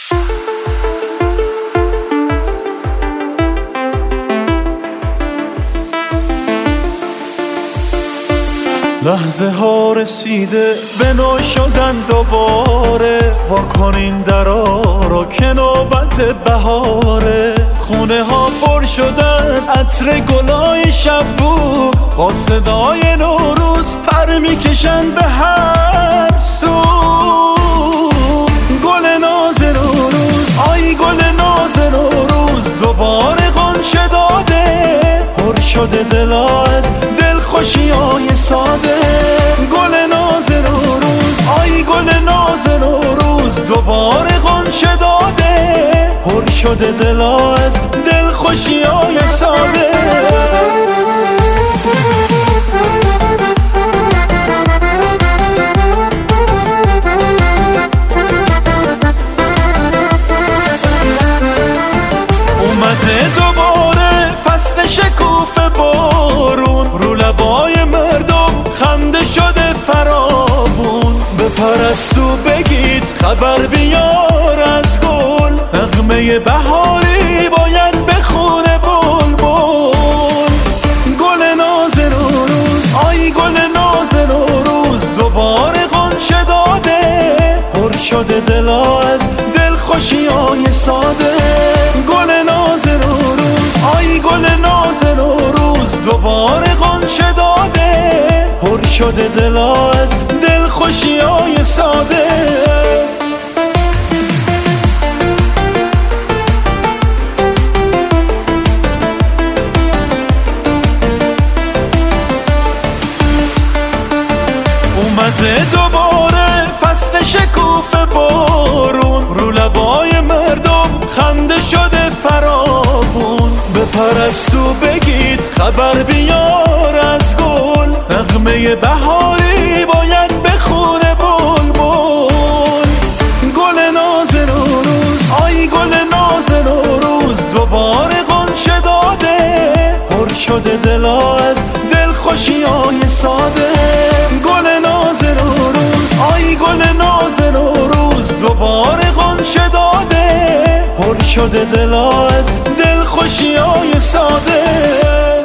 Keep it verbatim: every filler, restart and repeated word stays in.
لحظه ها رسیده به نو شدن دوباره، واکنین درا را که نوبت بهاره. خونه ها پر شده از عطر گلای شبو، با صدای نوروز پر میکشن به هر سو. گل ناز نوروز، آی گل ناز نوروز، دوباره غنچه داده، پر شده دلا از دلخوشی های ساده. گل ناز نوروز، آی گل ناز نوروز، دوباره غنچه داده، پر شده دلا از دلخوشی های ساده. اومده دوباره فصل شکوفه بارون، رو لبای مردم خنده شده فراوون. به پرستو بگید خبر بیار از گل، نغمه بهاری باید بخونه بلبل. گل ناز نوروز، آی گل ناز نوروز، دوباره غنچه داده، پر شده دلا از دلخوشی های ساده. گل ناز نوروز، آی گل ناز نوروز، دوباره غنچه داده، پر شده دلا از دلخوشی های ساده. اومده دوباره فصل شکوفه بارون، رو لبای مردم خنده شده فراوون. به پرستو بگید خبر بیار از گل، نغمه بهاری باید بخونه بلبل. گل ناز نوروز، آی گل ناز نوروز، دوباره غنچه داده، پر شده دلا از دلخوشی های ساده. گل ناز نوروز، آی گل ناز نوروز، دوباره غنچه داده، پر شده دلا از دلخوشی های ساده.